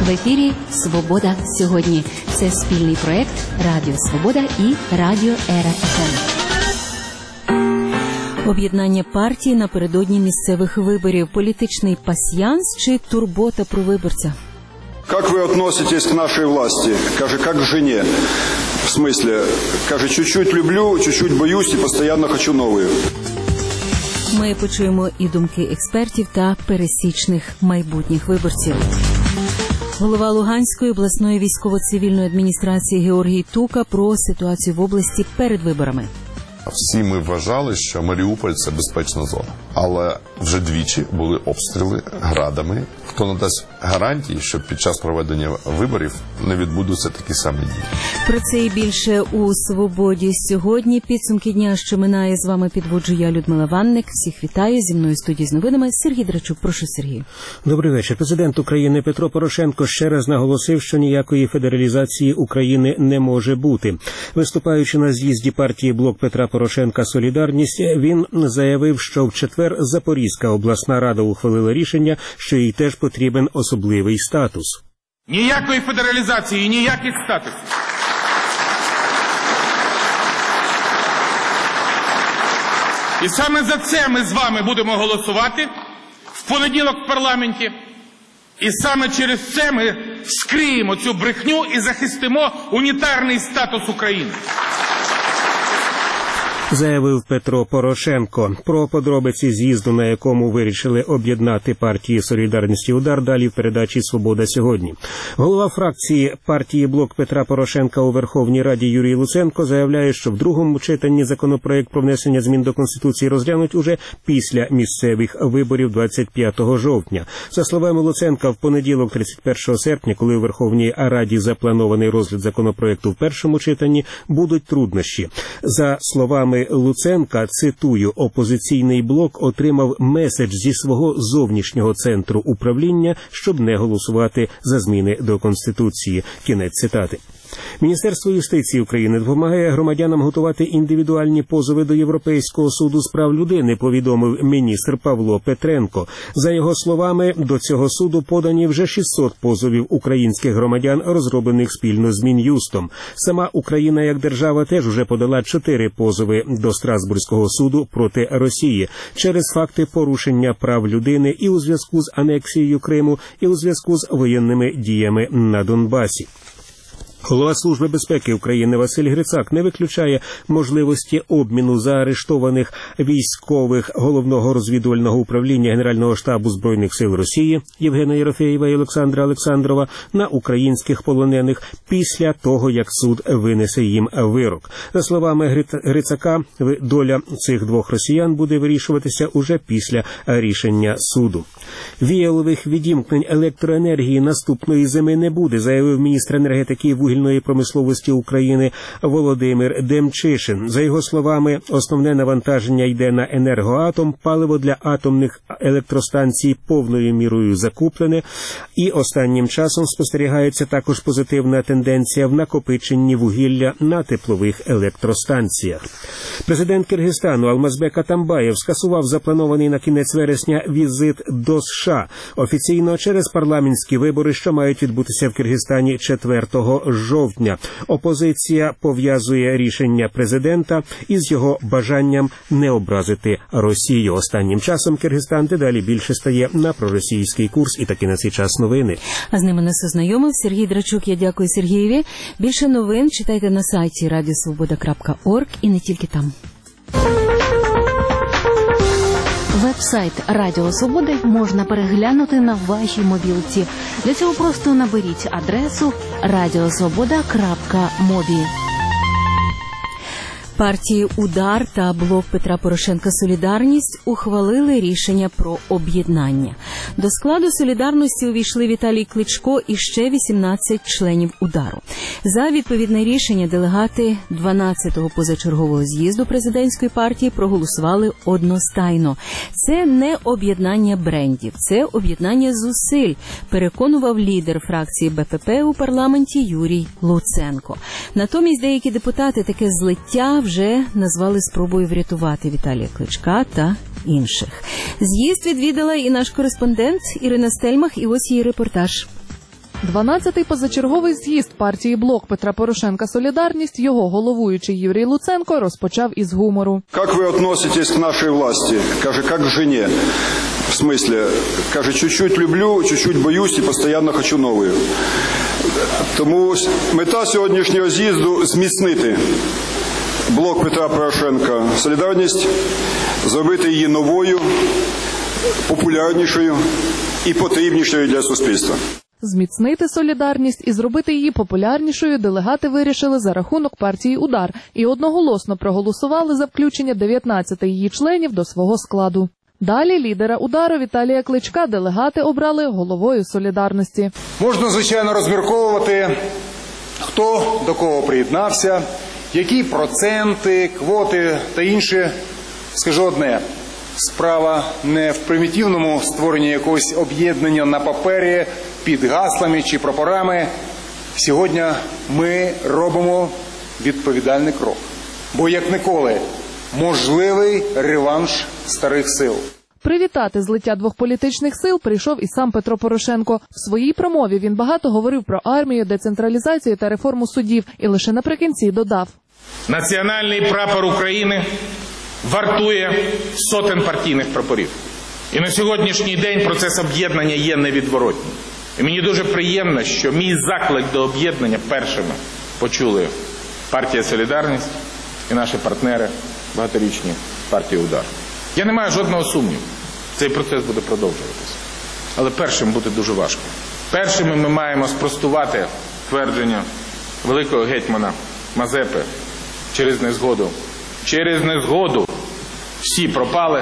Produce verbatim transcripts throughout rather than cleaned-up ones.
В ефірі «Свобода сьогодні». Це спільний проект Радіо Свобода і Радіо Ера еф ем. Об'єднання партії напередодні місцевих виборів. Політичний пасьянс чи турбота про виборця? Как вы относитесь к нашей власти? Каже, как к жене. В смысле, каже, чуть-чуть люблю, чуть-чуть боюсь и постоянно хочу новые. Ми почуємо і думки експертів та пересічних майбутніх виборців. Голова Луганської обласної військово-цивільної адміністрації Георгій Тука про ситуацію в області перед виборами. Всі ми вважали, що Маріуполь – це безпечна зона. Але вже двічі були обстріли градами. Хто надасть гарантії, що під час проведення виборів не відбудуться такі самі дії? Про це і більше у «Свободі сьогодні». Підсумки дня, що минає, з вами підводжу я, Людмила Ванник. Всіх вітаю. Зі мною в студії з новинами Сергій Драчук. Прошу, Сергій. Добрий вечір. Президент України Петро Порошенко ще раз наголосив, що ніякої федералізації України не може бути. Виступаючи на з'їзді партії «Блок Петра Порошенка Солідарність», він заявив, що в четвер Запорізька обласна рада ухвалила рішення, що їй теж потрібен особливий статус. Ніякої федералізації, ніяких статусів. І саме за це ми з вами будемо голосувати в понеділок в парламенті. І саме через це ми вскриємо цю брехню і захистимо унітарний статус України. Заявив Петро Порошенко. Про подробиці з'їзду, на якому вирішили об'єднати партії «Солідарність» і «Удар», далі в передачі «Свобода сьогодні». Голова фракції партії «Блок Петра Порошенка» у Верховній Раді Юрій Луценко заявляє, що в другому читанні законопроект про внесення змін до Конституції розглянуть уже після місцевих виборів двадцять п'ятого жовтня. За словами Луценка, в понеділок тридцять першого серпня, коли у Верховній Раді запланований розгляд законопроекту в першому читанні, будуть труднощі. За словами Луценка, цитую, опозиційний блок отримав меседж зі свого зовнішнього центру управління, щоб не голосувати за зміни до Конституції. Кінець цитати. Міністерство юстиції України допомагає громадянам готувати індивідуальні позови до Європейського суду з прав людини, повідомив міністр Павло Петренко. За його словами, до цього суду подані вже шістсот позовів українських громадян, розроблених спільно з Мін'юстом. Сама Україна як держава теж уже подала чотири позови до Страсбурзького суду проти Росії через факти порушення прав людини і у зв'язку з анексією Криму, і у зв'язку з воєнними діями на Донбасі. Голова Служби безпеки України Василь Грицак не виключає можливості обміну заарештованих військових Головного розвідувального управління Генерального штабу Збройних сил Росії Євгена Єрофеєва і Олександра Олександрова на українських полонених після того, як суд винесе їм вирок. За словами Грицака, доля цих двох росіян буде вирішуватися уже після рішення суду. Віялових відімкнень електроенергії наступної зими не буде, заявив міністр енергетики і вугільної промисловості України Володимир Демчишин. За його словами, основне навантаження йде на Енергоатом, паливо для атомних електростанцій повною мірою закуплене, і останнім часом спостерігається також позитивна тенденція в накопиченні вугілля на теплових електростанціях. Президент Киргизстану Алмазбек Атамбаєв скасував запланований на кінець вересня візит до США. Офіційно через парламентські вибори, що мають відбутися в Киргизстані четвертого жовтня. Опозиція пов'язує рішення президента із його бажанням не образити Росію. Останнім часом Киргизстан дедалі більше стає на проросійський курс. І таки на цей час новини. А з ними нас ознайомив Сергій Драчук. Я дякую Сергієві. Більше новин читайте на сайті радіо свобода крапка орг і не тільки там. Веб-сайт Радіо Свободи можна переглянути на вашій мобілці. Для цього просто наберіть адресу радіо свобода крапка мобі. Партії «Удар» та «Блок Петра Порошенка Солідарність» ухвалили рішення про об'єднання. До складу «Солідарності» увійшли Віталій Кличко і ще вісімнадцять членів «Удару». За відповідне рішення делегати дванадцятого позачергового з'їзду президентської партії проголосували одностайно. Це не об'єднання брендів, це об'єднання зусиль, переконував лідер фракції Бе Пе Пе у парламенті Юрій Луценко. Натомість деякі депутати таке злиття вже назвали спробою врятувати Віталія Кличка та інших. З'їзд відвідала і наш кореспондент Ірина Стельмах, і ось її репортаж. дванадцятий позачерговий з'їзд партії «Блок Петра Порошенка Солідарність» його головуючий Юрій Луценко розпочав із гумору. Как вы относитесь к нашей власти? Каже, как к жене. В смысле, каже, чуть-чуть люблю, чуть-чуть боюсь і постійно хочу новою. Тому мета сьогоднішнього з'їзду – зміцнити «Блок Петра Порошенка Солідарність», зробити її новою, популярнішою і потрібнішою для суспільства. Зміцнити солідарність і зробити її популярнішою делегати вирішили за рахунок партії «Удар» і одноголосно проголосували за включення дев'ятнадцяти її членів до свого складу. Далі лідера «Удару» Віталія Кличка делегати обрали головою солідарності. Можна, звичайно, розмірковувати, хто до кого приєднався, які проценти, квоти та інше. Скажу одне. Справа не в примітивному створенні якогось об'єднання на папері під гаслами чи прапорами. Сьогодні ми робимо відповідальний крок. Бо, як ніколи, можливий реванш старих сил. Привітати злиття двох політичних сил прийшов і сам Петро Порошенко. В своїй промові він багато говорив про армію, децентралізацію та реформу судів. І лише наприкінці додав. Національний прапор України вартує сотень партійних прапорів. І на сьогоднішній день процес об'єднання є невідворотнім. І мені дуже приємно, що мій заклик до об'єднання першими почули партія «Солідарність» і наші партнери багаторічні партії «Удар». Я не маю жодного сумніву, цей процес буде продовжуватися. Але першим буде дуже важко. Першими ми маємо спростувати твердження великого гетьмана Мазепи через незгоду. Через незгоду всі пропали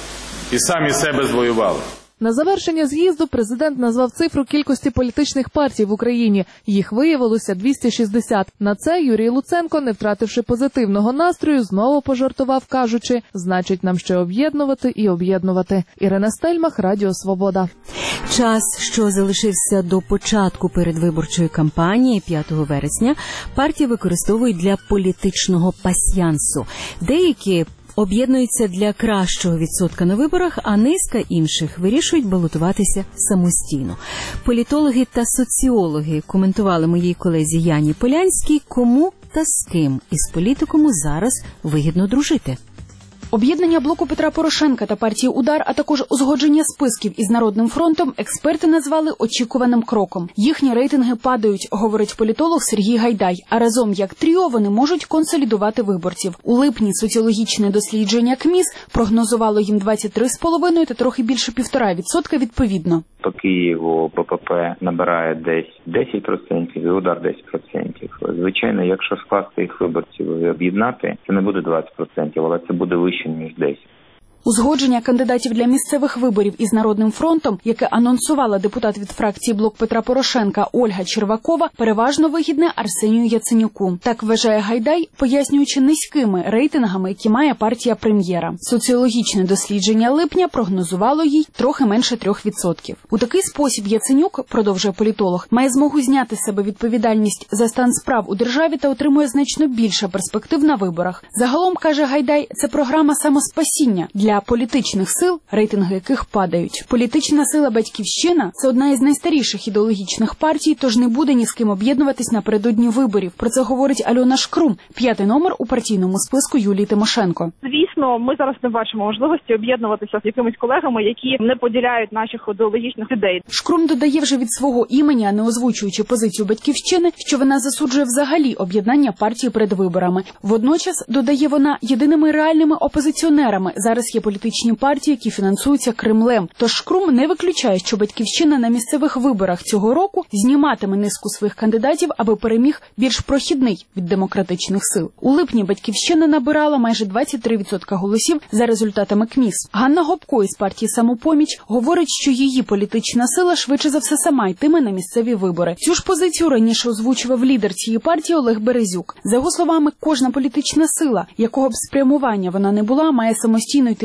і самі себе звоювали. На завершення з'їзду президент назвав цифру кількості політичних партій в Україні. Їх виявилося двісті шістдесят. На це Юрій Луценко, не втративши позитивного настрою, знову пожартував, кажучи, значить нам ще об'єднувати і об'єднувати. Ірина Стельмах, Радіо Свобода. Час, що залишився до початку передвиборчої кампанії п'ятого вересня, партії використовують для політичного пасьянсу. Деякі об'єднуються для кращого відсотка на виборах, а низка інших вирішують балотуватися самостійно. Політологи та соціологи коментували моїй колезі Яні Полянській, кому та з ким із політиком зараз вигідно дружити. Об'єднання блоку Петра Порошенка та партії «Удар», а також узгодження списків із Народним фронтом експерти назвали очікуваним кроком. Їхні рейтинги падають, говорить політолог Сергій Гайдай, а разом як тріо вони можуть консолідувати виборців. У липні соціологічне дослідження КМІС прогнозувало їм двадцять три цілих п'ять десятих та трохи більше півтора відсотка відповідно. По Києву БПП набирає десь десять відсотків і «Удар» десять відсотків. Звичайно, якщо скласти їх виборців і об'єднати, це не буде двадцять відсотків, але це буде вище, ніж десять. Узгодження кандидатів для місцевих виборів із Народним фронтом, яке анонсувала депутат від фракції «Блок Петра Порошенка» Ольга Червакова, переважно вигідне Арсенію Яценюку. Так вважає Гайдай, пояснюючи низькими рейтингами, які має партія прем'єра. Соціологічне дослідження липня прогнозувало їй трохи менше трьох відсотків. У такий спосіб Яценюк, продовжує політолог, має змогу зняти з себе відповідальність за стан справ у державі та отримує значно більше перспектив на виборах. Загалом, каже Гайдай, це програма самоспасіння для політичних сил, рейтинги яких падають. Політична сила «Батьківщина» – це одна із найстаріших ідеологічних партій, тож не буде ні з ким об'єднуватись напередодні виборів. Про це говорить Альона Шкрум, п'ятий номер у партійному списку Юлії Тимошенко. Звісно, ми зараз не бачимо можливості об'єднуватися з якимись колегами, які не поділяють наших ідеологічних ідей. Шкрум додає вже від свого імені, а не озвучуючи позицію «Батьківщини», що вона засуджує взагалі об'єднання партії перед виборами. Водночас, додає вона, єдиними реальними опозиціонерами зараз є політичні партії, які фінансуються Кремлем. Тож Шкрум не виключає, що «Батьківщина» на місцевих виборах цього року зніматиме низку своїх кандидатів, аби переміг більш прохідний від демократичних сил. У липні «Батьківщина» набирала майже двадцять три відсотки голосів за результатами КМІС. Ганна Гопко із партії «Самопоміч» говорить, що її політична сила швидше за все сама йтиме на місцеві вибори. Цю ж позицію раніше озвучував лідер цієї партії Олег Березюк. За його словами, кожна політична сила, якого б спрямування вона не була, має самостійно йти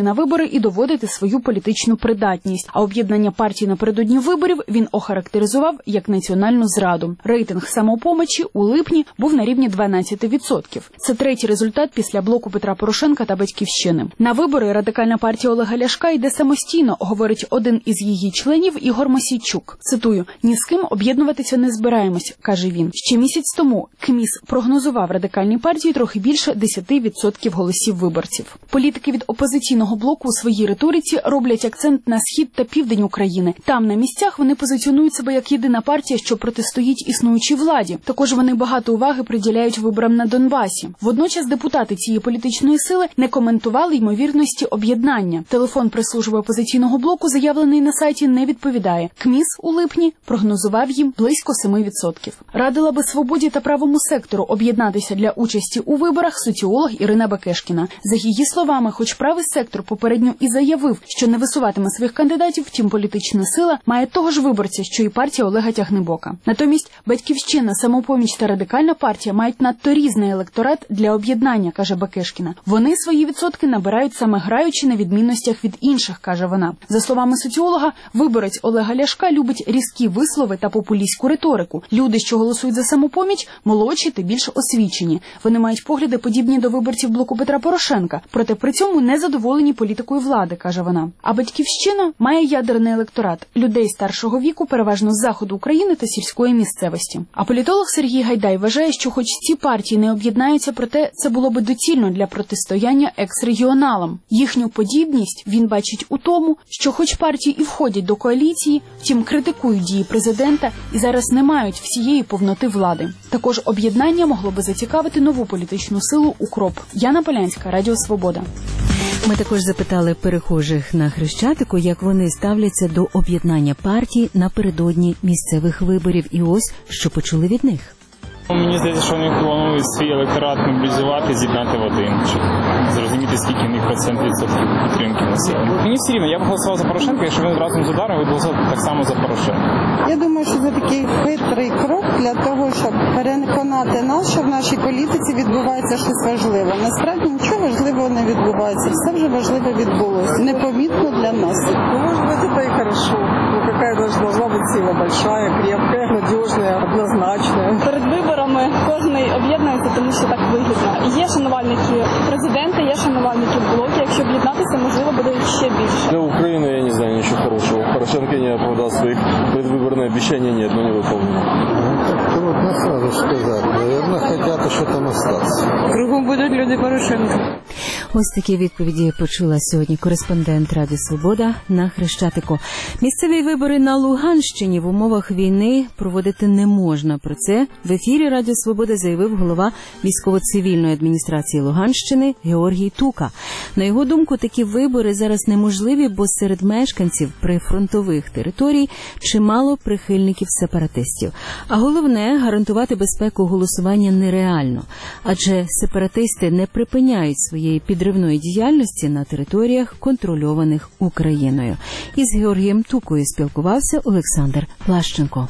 йти на вибори і доводити свою політичну придатність. А об'єднання партій напередодні виборів він охарактеризував як національну зраду. Рейтинг «Самопомочі» у липні був на рівні дванадцять відсотків. Це третій результат після блоку Петра Порошенка та «Батьківщини». На вибори Радикальна партія Олега Ляшка йде самостійно, говорить один із її членів Ігор Мосійчук. Цитую: «Ні з ким об'єднуватися не збираємось», каже він. Ще місяць тому КМІС прогнозував Радикальній партії трохи більше десять відсотків голосів виборців. Політики від опозиційного блоку у своїй риториці роблять акцент на схід та південь України. Там, на місцях, вони позиціонують себе як єдина партія, що протистоїть існуючій владі. Також вони багато уваги приділяють виборам на Донбасі. Водночас депутати цієї політичної сили не коментували ймовірності об'єднання. Телефон прес-служби опозиційного блоку, заявлений на сайті, не відповідає. КМІС у липні прогнозував їм близько сім відсотків. Радила би «Свободі» та «Правому сектору» об'єднатися для участі у виборах соціолог Ірина Бекешкіна. За її словами, хоч «Правий сектор» попередньо і заявив, що не висуватиме своїх кандидатів, втім політична сила має того ж виборця, що і партія Олега Тягнебока. Натомість «Батьківщина», «Самопоміч» та Радикальна партія мають надто різний електорат для об'єднання, каже Бекешкіна. Вони свої відсотки набирають саме граючи на відмінностях від інших, каже вона. За словами соціолога, виборець Олега Ляшка любить різкі вислови та популістську риторику. Люди, що голосують за «Самопоміч», молодші та більш освічені. Вони мають погляди подібні до виборців блоку Петра Порошенка, проте при цьому не задоволені політикою влади, каже вона. А «Батьківщина» має ядерний електорат – людей старшого віку, переважно з заходу України та сільської місцевості. А політолог Сергій Гайдай вважає, що хоч ці партії не об'єднаються, проте це було би доцільно для протистояння екс-регіоналам. Їхню подібність він бачить у тому, що хоч партії і входять до коаліції, втім критикують дії президента і зараз не мають всієї повноти влади. Також об'єднання могло би зацікавити нову політичну силу «Укроп». Яна Полянська, Радіо Свобода. Ми також запитали перехожих на Хрещатику, як вони ставляться до об'єднання партій напередодні місцевих виборів. І ось, що почули від них. Мені здається, що вони планують свій електорат мобілізувати, зібрати в один, щоб зрозуміти, скільки в них процент відсотків підтримки населення. Мені все рівно, я б голосував за Порошенка, якщо він разом з Ударом, я б голосував так само за Порошенка. Я думаю, що це такий хитрий крок для того, щоб переконати нас, що в нашій політиці відбувається щось важливе. Насправді нічого важливого не відбувається, все вже важливе відбулося. Непомітно для нас. Ну, может быть, это и хорошо. Ну, какая должна быть сила большая, крепкая, надежная, однозначная. Перед виборами кожен об'єднується, тому що так вигідно. Є шанувальники президента, є шанувальники блоку. Якщо об'єднатися, можливо, буде ще більше. Для Украины, я не знаю ничего хорошего. Порошенко не оправдал своих предвыборных обещаний, нет, но не выполнил. Трудно сразу сказать. Наверное, хотят еще там остаться. Кругом будуть люди Порошенка. Ось такі відповіді почула сьогодні кореспондент Радіо Свобода на Хрещатику. Місцеві вибори на Луганщині в умовах війни проводити не можна. Про це в ефірі Радіо Свобода заявив голова військово-цивільної адміністрації Луганщини Георгій Тука. На його думку, такі вибори зараз неможливі, бо серед мешканців прифронтових територій чимало прихильників сепаратистів. А головне, гарантувати безпеку голосування нереально, адже сепаратисти не припиняють своєї підривної діяльності на територіях, контрольованих Україною. Із Георгієм Тукою спілкувався Олександр Плащенко.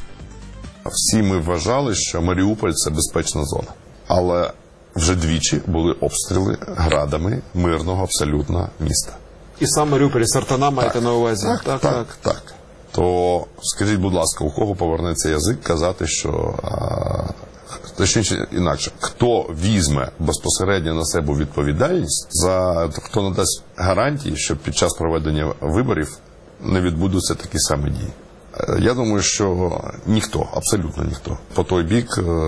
Всі ми вважали, що Маріуполь – це безпечна зона. Але вже двічі були обстріли градами мирного абсолютно міста. І сам Маріуполь, Сартана маєте на увазі? Так, так, так, так, так. То скажіть, будь ласка, у кого повернеться язик казати, що... А... Точніше, інакше, хто візьме безпосередньо на себе відповідальність, за хто надасть гарантії, що під час проведення виборів не відбудуться такі самі дії. Я думаю, що ніхто, абсолютно ніхто. По той бік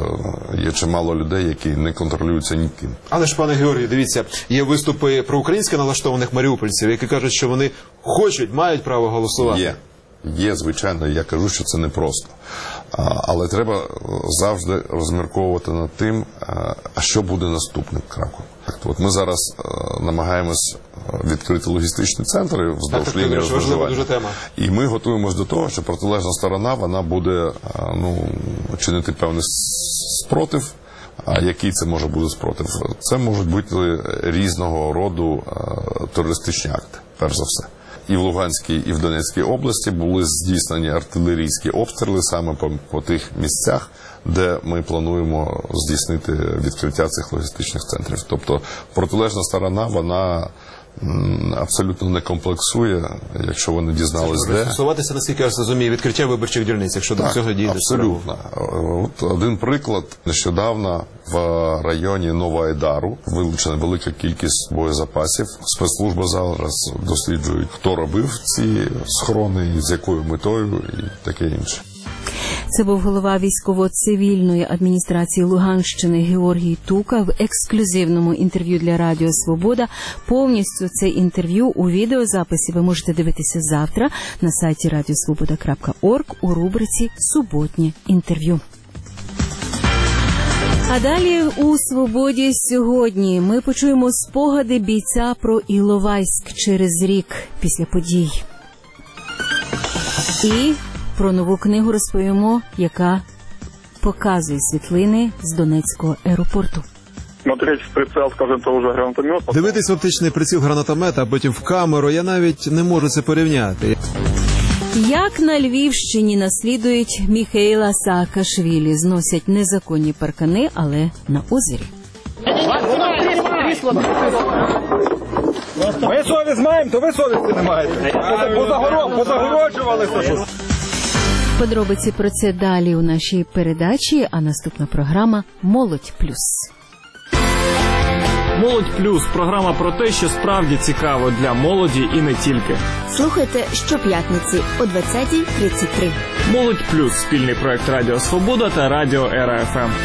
є чимало людей, які не контролюються ніким. Але ж, пане Георгію, дивіться, є виступи проукраїнськи налаштованих маріупольців, які кажуть, що вони хочуть, мають право голосувати. Є. Є, звичайно, я кажу, що це непросто. Але треба завжди розмірковувати над тим, а що буде наступним кроком. От ми зараз намагаємось відкрити логістичні центри вздовж лінії розмежування. І ми готуємось до того, що протилежна сторона, вона буде ну, чинити певний спротив. А який це може бути спротив? Це можуть бути різного роду терористичні акти, перш за все. І в Луганській, і в Донецькій області були здійснені артилерійські обстріли саме по, по тих місцях, де ми плануємо здійснити відкриття цих логістичних центрів. Тобто протилежна сторона, вона абсолютно не комплексує, якщо вони дізнались, де. Стосуватися, наскільки я розумію, відкриття виборчих дільниць, якщо до цього дійде. Абсолютно. От один приклад. Нещодавно в районі Новоайдару вилучена велика кількість боєзапасів. Спецслужби зараз досліджують, хто робив ці схорони, з якою метою і таке інше. Це був голова військово-цивільної адміністрації Луганщини Георгій Тука в ексклюзивному інтерв'ю для Радіо Свобода. Повністю це інтерв'ю у відеозаписі ви можете дивитися завтра на сайті радіосвобода крапка орг у рубриці «Суботнє інтерв'ю». А далі у «Свободі сьогодні» ми почуємо спогади бійця про Іловайськ через рік після подій. І про нову книгу розповімо, яка показує світлини з Донецького аеропорту. Смотреть в прицел, скажем, того же гранатомета. Дивитись в оптичний приціл гранатомета, а потім в камеру, я навіть не можу це порівняти. Як на Львівщині наслідують Міхеїла Саакашвілі, зносять незаконні паркани, але на озері. Ми совість маємо, то ви совісті не маєте. Позагороджувалися. Подробиці про це далі у нашій передачі, а наступна програма «Молодь плюс». «Молодь плюс» – програма про те, що справді цікаво для молоді і не тільки. Слухайте щоп'ятниці о двадцятій тридцять три. «Молодь плюс» – спільний проект Радіо Свобода та Радіо Ера Еф Ем.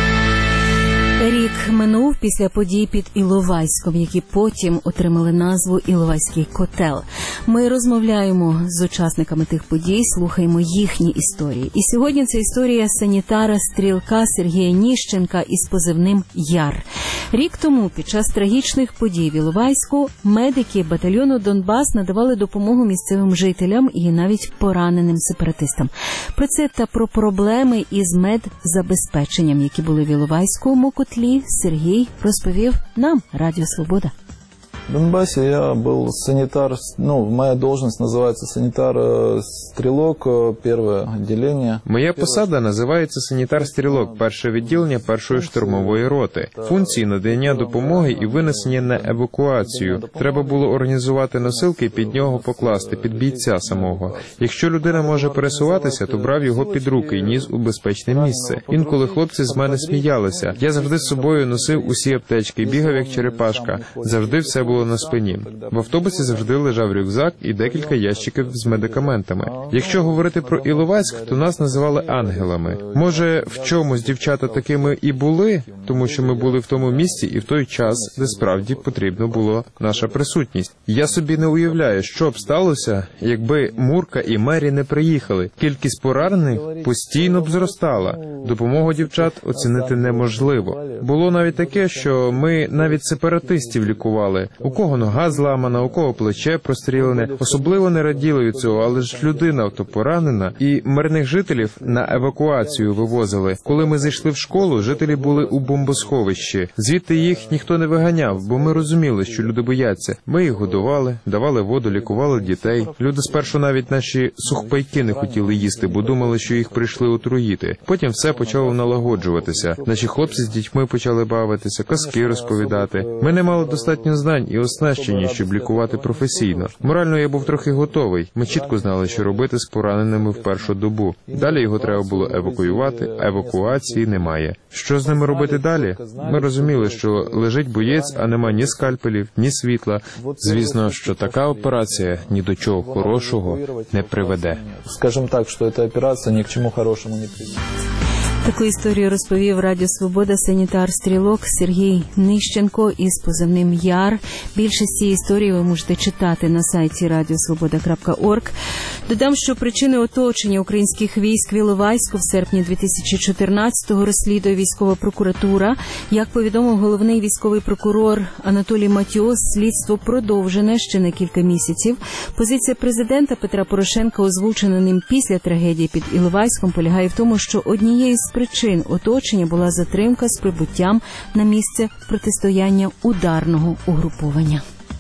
Рік минув після подій під Іловайськом, які потім отримали назву «Іловайський котел». Ми розмовляємо з учасниками тих подій, слухаємо їхні історії. І сьогодні це історія санітара-стрілка Сергія Ніщенка із позивним «Яр». Рік тому, під час трагічних подій в Іловайську, медики батальйону «Донбас» надавали допомогу місцевим жителям і навіть пораненим сепаратистам. Про це та про проблеми із медзабезпеченням, які були в Іловайському котлі, Сергій розповів нам, Радіо Свобода. В Донбассе я был санитар, ну, моя должность называется санитар-стрелок, первое отделение. Моя посада називається санітар-стрілок, перше відділення першої штурмової роти. Функції надання допомоги і винесення на евакуацію. Треба було організувати носилки, під нього покласти, під бійця самого. Якщо людина може пересуватися, то брав його під руки і ніс у безпечне місце. Інколи хлопці з мене сміялися. Я завжди з собою носив усі аптечки, бігав як черепашка. Завжди все було на спині. В автобусі завжди лежав рюкзак і декілька ящиків з медикаментами. Якщо говорити про Іловайськ, то нас називали ангелами. Може, в чомусь дівчата такими і були, тому що ми були в тому місці і в той час, де справді потрібна була наша присутність. Я собі не уявляю, що б сталося, якби Мурка і Мері не приїхали. Кількість поранених постійно б зростала. Допомогу дівчат оцінити неможливо. Було навіть таке, що ми навіть сепаратистів лікували. У кого нога зламана, у кого плече прострілене. Особливо не раділи від цього, але ж людина ото поранена. І мирних жителів на евакуацію вивозили. Коли ми зайшли в школу, жителі були у бомбосховищі. Звідти їх ніхто не виганяв, бо ми розуміли, що люди бояться. Ми їх годували, давали воду, лікували дітей. Люди спершу навіть наші сухпайки не хотіли їсти, бо думали, що їх прийшли отруїти. Потім все почало налагоджуватися. Наші хлопці з дітьми почали бавитися, казки розповідати. Ми не мали достатньо знань і оснащення, щоб лікувати професійно. Морально я був трохи готовий. Ми чітко знали, що робити з пораненими в першу добу. Далі його треба було евакуювати, а евакуації немає. Що з ними робити далі? Ми розуміли, що лежить боєць, а нема ні скальпелів, ні світла. Звісно, що така операція ні до чого хорошого не приведе. Скажімо так, що ця операція ні к чому хорошому не приведе. Таку історію розповів Радіо Свобода санітар-стрілок Сергій Ніщенко із позивним «Яр». Більше з цієї історії ви можете читати на сайті радіосвобода крапка орг. Додам, що причини оточення українських військ в Іловайську в серпні дві тисячі чотирнадцятого розслідує військова прокуратура. Як повідомив головний військовий прокурор Анатолій Матіос, слідство продовжене ще на кілька місяців. Позиція президента Петра Порошенка, озвучена ним після трагедії під Іловайськом, полягає в тому, що однією з причин оточення була затримка з прибуттям на місце протистояння ударного угруповання.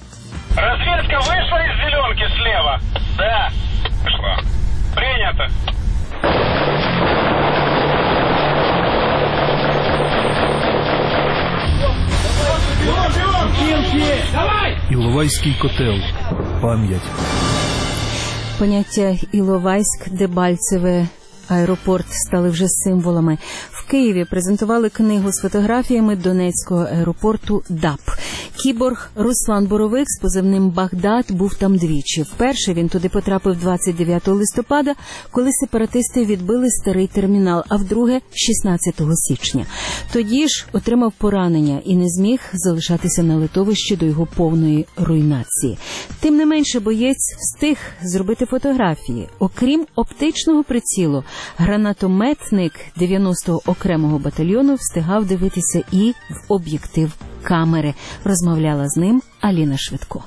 Разведка вышла из зеленки слева? Да. Вышла. Принято. Іловайський котел. Пам'ять. Поняття Іловайськ, Дебальцеве, аеропорт стали вже символами. В Києві презентували книгу з фотографіями Донецького аеропорту ДАП. Кіборг Руслан Боровик з позивним Багдад був там двічі. Вперше він туди потрапив двадцять дев'ятого листопада, коли сепаратисти відбили старий термінал, а вдруге – шістнадцятого січня. Тоді ж отримав поранення і не зміг залишатися на литовищі до його повної руйнації. Тим не менше, боєць встиг зробити фотографії. Окрім оптичного прицілу, гранатометник дев'яностого окремого батальйону встигав дивитися і в об'єктив камери. Розмовляла з ним Аліна Швидко.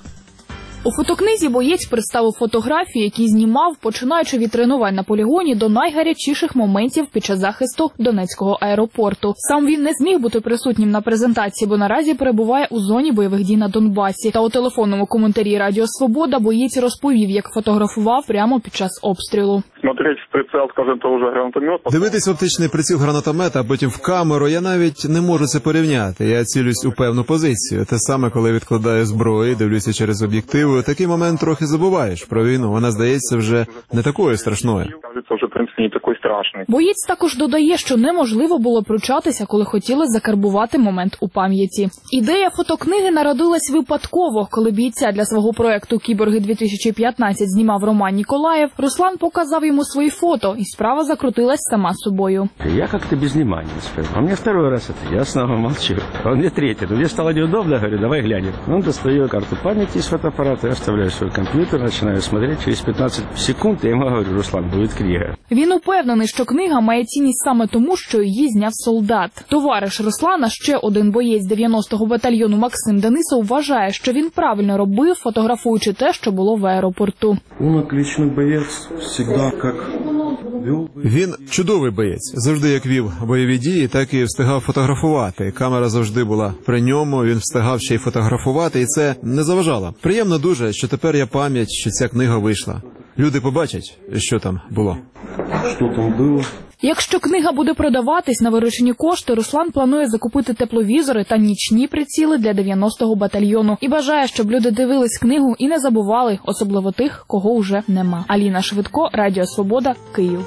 У фотокнизі боєць представив фотографії, які знімав, починаючи від тренувань на полігоні до найгарячіших моментів під час захисту Донецького аеропорту. Сам він не зміг бути присутнім на презентації, бо наразі перебуває у зоні бойових дій на Донбасі. Та у телефонному коментарі Радіо Свобода боєць розповів, як фотографував прямо під час обстрілу. Смотреть в прицел, скажем, то вже гранатомет. Дивитись в оптичний приціл гранатомета, а потім в камеру, я навіть не можу це порівняти. Я цілюсь у певну позицію. Те саме, коли відкладаю зброю, дивлюся через об'єктив. У такий момент трохи забуваєш про війну. Вона здається вже не такою страшною. Це вже, в принципі, не такий страшний. Боєць також додає, що неможливо було пручатися, коли хотіли закарбувати момент у пам'яті. Ідея фотокниги народилась випадково. Коли бійця для свого проекту «Кіборги дві тисячі п'ятнадцять» знімав Роман Ніколаєв, Руслан показав йому свої фото, і справа закрутилась сама собою. Я как-то без внимания сказал. А мне второй раз это, я снова молчу. А он мне третий. Но мне стало неудобно, говорю, давай глянем. Он достает карту памяти из фотоаппарата, я вставляю в свой компьютер, начинаю смотреть. Через п'ятнадцять секунд я ему говорю, Руслан, будет книга. Він упевнений, що книга має цінність саме тому, що її зняв солдат. Товариш Руслана, ще один боєць дев'яностого батальйону Максим Денисов, вважає, що він правильно робив, фотографуючи те, що було в аеропорту. Він отличний боєць, завжди як вів. Він чудовий боєць. Завжди як вів бойові дії, так і встигав фотографувати. Камера завжди була при ньому, він встигав ще й фотографувати, і це не заважало. Приємно дуже, що тепер є пам'ять, що ця книга вийшла. Люди побачать, що там було. Що там було? Якщо книга буде продаватись на виручені кошти, Руслан планує закупити тепловізори та нічні приціли для дев'яностого батальйону. І бажає, щоб люди дивились книгу і не забували, особливо тих, кого уже нема. Аліна Швидко, Радіо Свобода, Київ.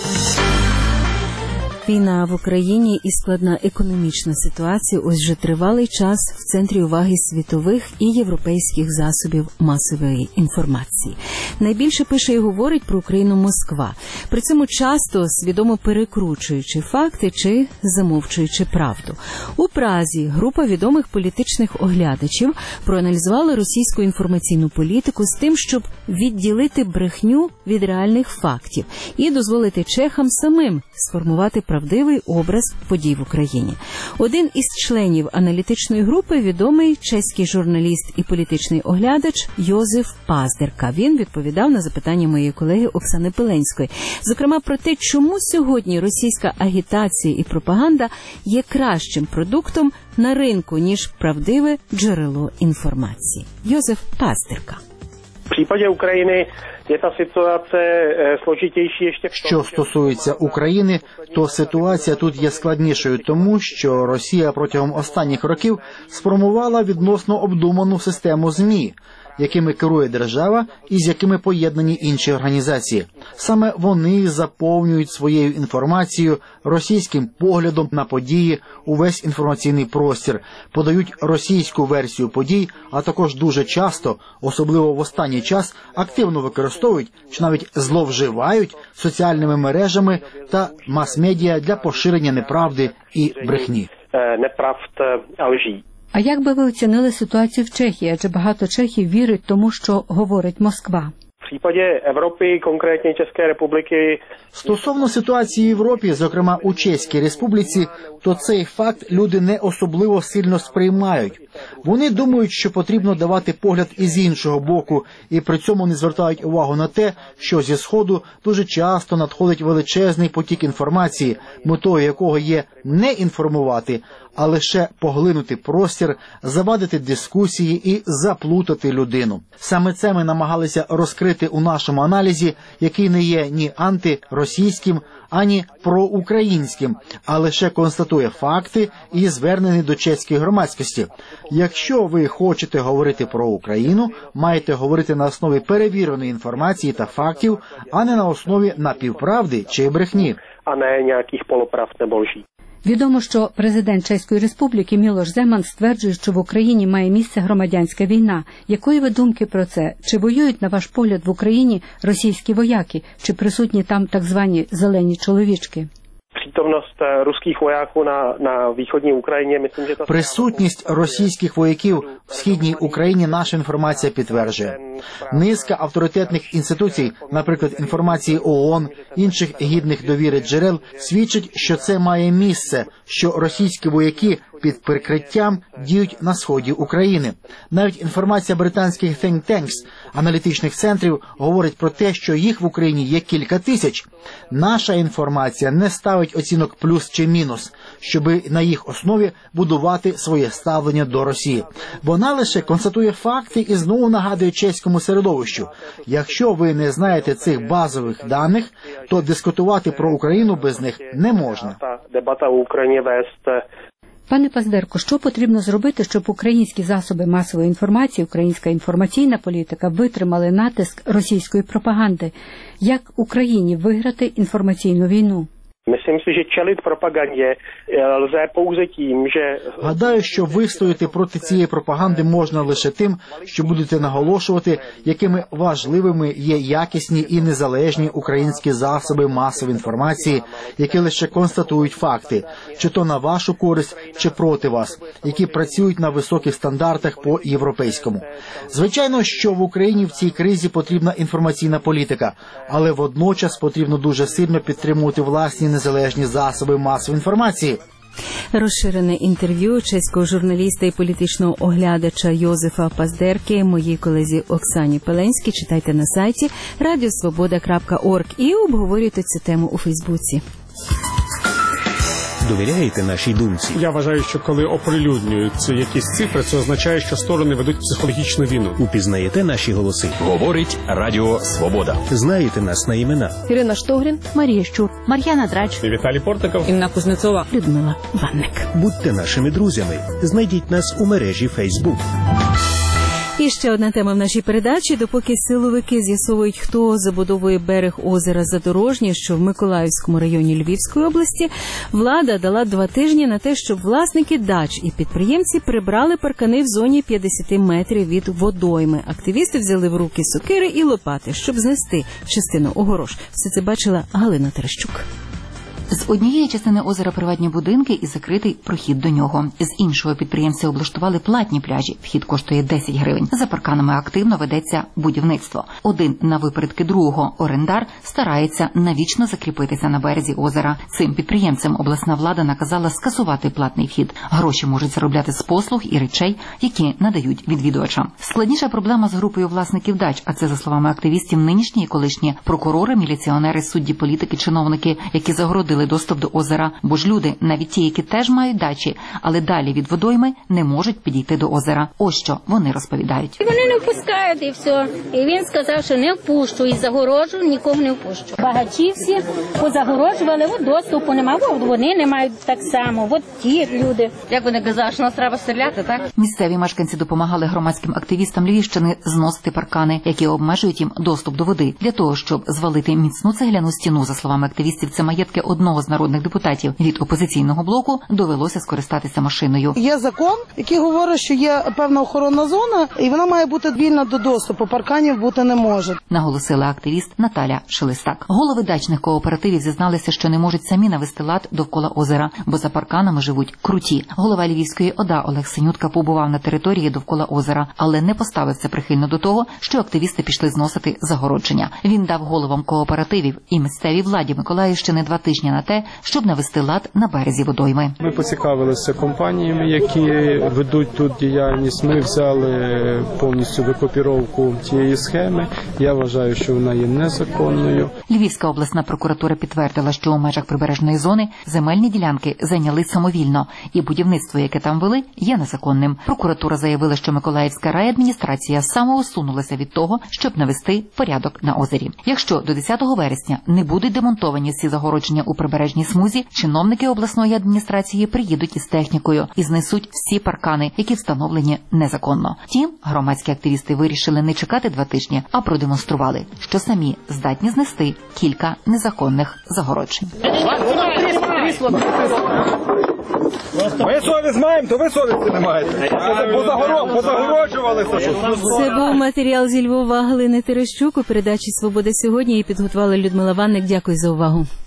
Війна в Україні і складна економічна ситуація ось вже тривалий час в центрі уваги світових і європейських засобів масової інформації. Найбільше пише і говорить про Україну Москва, при цьому часто свідомо перекручуючи факти чи замовчуючи правду. У Празі група відомих політичних оглядачів проаналізувала російську інформаційну політику з тим, щоб відділити брехню від реальних фактів і дозволити чехам самим сформувати правдивий образ подій в Україні. Один із членів аналітичної групи – відомий чеський журналіст і політичний оглядач Йозеф Паздерка. Він відповідав на запитання моєї колеги Оксани Пеленської. Зокрема, про те, чому сьогодні російська агітація і пропаганда є кращим продуктом на ринку, ніж правдиве джерело інформації. Йозеф Паздерка. В případě України je ta situace složitější ještě. Що стосується України, то ситуація тут є складнішою, тому що Росія протягом останніх років сформувала відносно обдуману систему ЗМІ, якими керує держава і з якими поєднані інші організації. Саме вони заповнюють своєю інформацією, російським поглядом на події увесь інформаційний простір, подають російську версію подій, а також дуже часто, особливо в останній час, активно використовують чи навіть зловживають соціальними мережами та мас-медіа для поширення неправди і брехні. Неправд, а лжі. А як би ви оцінили ситуацію в Чехії? Адже багато чехів вірить тому, що говорить Москва. В případě Evropy, konkrétně České republiky. Стосовно ситуації в Європі, зокрема у Чеській Республіці, то цей факт люди не особливо сильно сприймають. Вони думають, що потрібно давати погляд із іншого боку, і при цьому не звертають увагу на те, що зі Сходу дуже часто надходить величезний потік інформації, метою якого є не інформувати, а лише поглинути простір, завадити дискусії і заплутати людину. Саме це ми намагалися розкрити у нашому аналізі, який не є ні антиросійським, ані проукраїнським, а лише констатує факти і звернений до чеської громадськості. Якщо ви хочете говорити про Україну, маєте говорити на основі перевіреної інформації та фактів, а не на основі напівправди чи брехні. А не ніяких полуправд nebo лжí. Відомо, що президент Чеської Республіки Мілош Земан стверджує, що в Україні має місце громадянська війна. Якої ви думки про це? Чи воюють, на ваш погляд, в Україні російські вояки? Чи присутні там так звані «зелені чоловічки»? Přítomnost ruských vojáků na, na východní Ukrajině, myslím, že ta... Присутність російських вояків в східній Україні наша інформація підтверджує. Низка авторитетних інституцій, наприклад, інформації ООН, інших гідних довіри джерел, свідчить, що це має місце, що російські вояки під прикриттям діють на сході України. Навіть інформація британських think tanks, аналітичних центрів, говорить про те, що їх в Україні є кілька тисяч. Наша інформація не ставить оцінок плюс чи мінус, щоби на їх основі будувати своє ставлення до Росії. Вона лише констатує факти і знову нагадує чеському середовищу. Якщо ви не знаєте цих базових даних, то дискутувати про Україну без них не можна. Дебата в Україні вести. Пане Паздерко, що потрібно зробити, щоб українські засоби масової інформації, українська інформаційна політика витримали натиск російської пропаганди? Як Україні виграти інформаційну війну? Myslím si, že čelit propagandě lze pouze tím, že... Гадаю, що вистояти проти цієї пропаганди можна лише тим, що будете наголошувати, якими важливими є якісні і незалежні українські засоби масової інформації, які лише констатують факти, чи то на вашу користь, чи проти вас, які працюють на високих стандартах по-європейському. Звичайно, що в Україні в цій кризі потрібна інформаційна політика, але водночас потрібно дуже сильно підтримувати власні незалежні засоби масової інформації. Розширене інтерв'ю чеського журналіста і політичного оглядача Йозефа Паздерки моїй колезі Оксані Пеленській читайте на сайті радіо свобода крапка орг і обговорюйте цю тему у Фейсбуці. Довіряєте нашій думці? Я вважаю, що коли оприлюднюються якісь цифри, це означає, що сторони ведуть психологічну війну. Упізнаєте наші голоси? Говорить Радіо Свобода. Знаєте нас на імена? Ірина Штогрін, Марія Щур, Мар'яна Драч, Віталій Портиков, Інна Кузнецова, Людмила Ванник. Будьте нашими друзями. Знайдіть нас у мережі Фейсбук. І ще одна тема в нашій передачі. Допоки силовики з'ясовують, хто забудовує берег озера Задорожнє, що в Миколаївському районі Львівської області, влада дала два тижні на те, щоб власники дач і підприємці прибрали паркани в зоні п'ятдесят метрів від водойми. Активісти взяли в руки сокири і лопати, щоб знести частину огорож. Все це бачила Галина Терещук. З однієї частини озера приватні будинки і закритий прохід до нього. З іншого підприємці облаштували платні пляжі. Вхід коштує десять гривень. За парканами активно ведеться будівництво. Один на випередки другого орендар старається навічно закріпитися на березі озера. Цим підприємцям обласна влада наказала скасувати платний вхід. Гроші можуть заробляти з послуг і речей, які надають відвідувачам. Складніша проблема з групою власників дач, а це, за словами активістів, нинішні і колишні прокурори, міліціонери, судді, політики, чиновники, які загородили доступ до озера, бо ж люди, навіть ті, які теж мають дачі, але далі від водойми, не можуть підійти до озера. Ось що вони розповідають. Вони не впускають і все. І він сказав, що не впущу, і загорожу, нікого не впущу. Багачі всі позагорожували, от доступу немає, от вони не мають так само, от ті люди. Як вони казали, що нас треба стріляти, так? Місцеві мешканці допомагали громадським активістам Львівщини зносити паркани, які обмежують їм доступ до води. Для того, щоб звалити міцну цегляну стіну, за словами активістів, це маєтки одного з народних депутатів від опозиційного блоку, довелося скористатися машиною. Є закон, який говорить, що є певна охоронна зона, і вона має бути вільна до доступу, парканів бути не може. Наголосила активіст Наталя Шелестак. Голови дачних кооперативів зізналися, що не можуть самі навести лад довкола озера, бо за парканами живуть круті. Голова Львівської ОДА Олег Синютка побував на території довкола озера, але не поставився прихильно до того, що активісти пішли зносити загородження. Він дав головам кооперативів і місцевій владі Миколаївщини два тижні на те, щоб навести лад на березі водойми. Ми поцікавилися компаніями, які ведуть тут діяльність. Ми взяли повністю викопіровку цієї схеми. Я вважаю, що вона є незаконною. Львівська обласна прокуратура підтвердила, що у межах прибережної зони земельні ділянки зайняли самовільно, і будівництво, яке там вели, є незаконним. Прокуратура заявила, що Миколаївська райадміністрація самоусунулася від того, щоб навести порядок на озері. Якщо до десятого вересня не будуть демонтовані всі загородження у прибережній смузі, чиновники обласної адміністрації приїдуть із технікою і знесуть всі паркани, які встановлені незаконно. Втім, громадські активісти вирішили не чекати два тижні, а продемонстрували, що самі здатні знести кілька незаконних загороджень. Ми совість маємо, то ви совісті не маєте. Позагороджувалися. Це був матеріал зі Львова Галини Терещук у передачі «Свобода сьогодні». Її підготувала Людмила Ванник. Дякую за увагу.